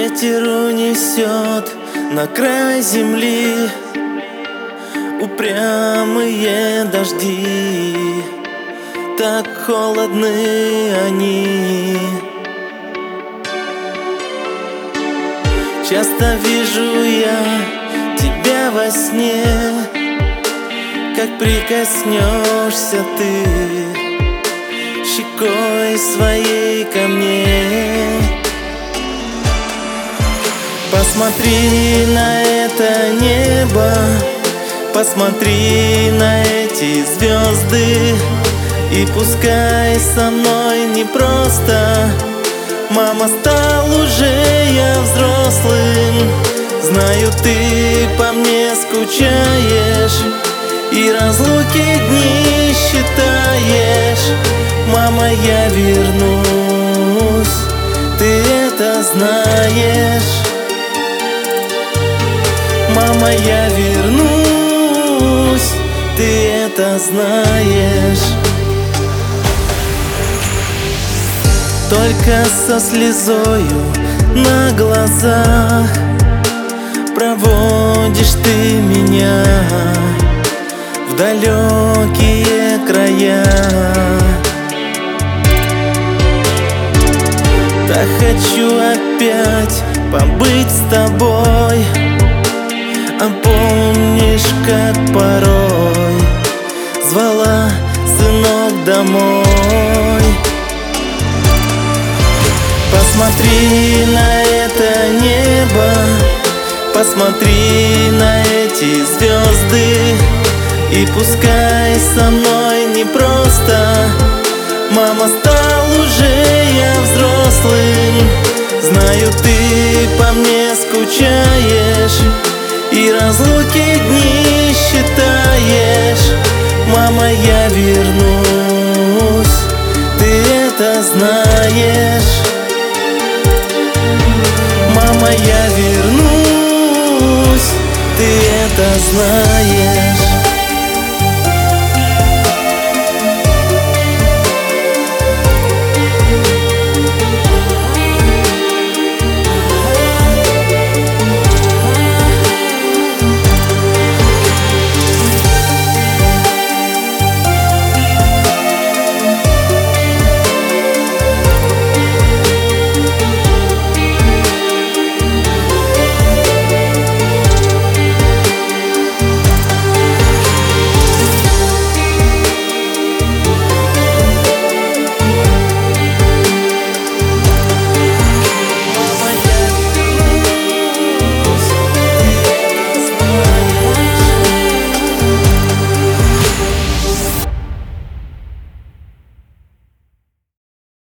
Ветер унесет на край земли упрямые дожди, так холодны они. Часто вижу я тебя во сне, как прикоснешься ты щекой своей ко мне. Посмотри на это небо, посмотри на эти звезды, и пускай со мной непросто. Мама, стал уже я взрослым, знаю, ты по мне скучаешь и разлуки дни считаешь. Мама, я вернусь, ты это знаешь. Мама, я вернусь, ты это знаешь. Только со слезою на глазах проводишь ты меня в далекие края. Так хочу опять побыть с тобой. А помнишь, как порой звала, сынок, домой? Посмотри на это небо, посмотри на эти звезды, и пускай со мной непросто. Мама, стал уже я взрослым, знаю, ты по мне скучаешь и разлуки дни считаешь. Мама, я вернусь, ты это знаешь. Мама, я вернусь, ты это знаешь.